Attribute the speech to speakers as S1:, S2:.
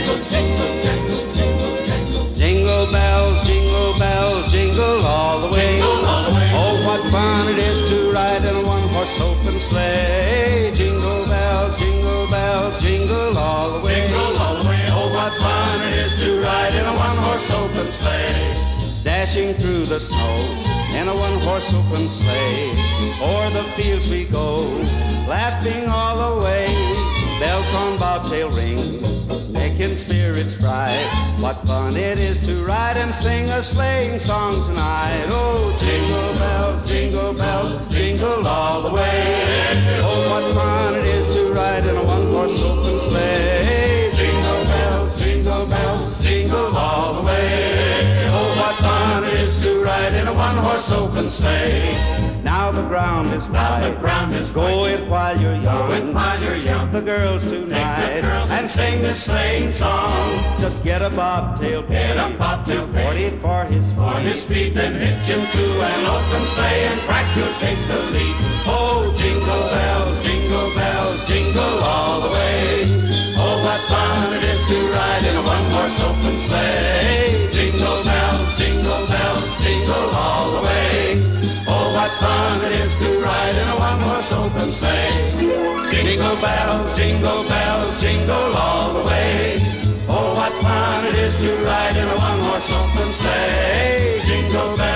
S1: Jingle bells, jingle all the way. Oh, what fun it is to ride in a one-horse open sleigh. Jingle bells, jingle all the way. Oh, what fun it is to ride in a one-horse open sleigh. Dashing through the snow in a one-horse open sleigh. O'er the fields we go, laughing all the way. Bells on bobtail ring, making spirits bright. What fun it is to ride and sing a sleighing song tonight. Oh, jingle bells, jingle all the way. Oh, what fun it is to ride in a one-horse open sleigh. Jingle bells, jingle all the way. Oh, what fun it is to ride in a one-horse open sleigh. Now the ground is wide. Go it while you're young. Take the girls tonight and sing the sleighing song. Just get a bobtail pony, 40 for his speed. Then hitch him to an open sleigh and crack, you'll take the lead. Oh, jingle bells, jingle all the way. Oh, what fun it is to ride in a one-horse open sleigh. Jingle bells, jingle all the way. Oh, what fun it is to ride in a one-horse open sleigh. Jingle bells, jingle all the way. Oh, what fun it is to ride in a one-horse open sleigh. Jingle bells.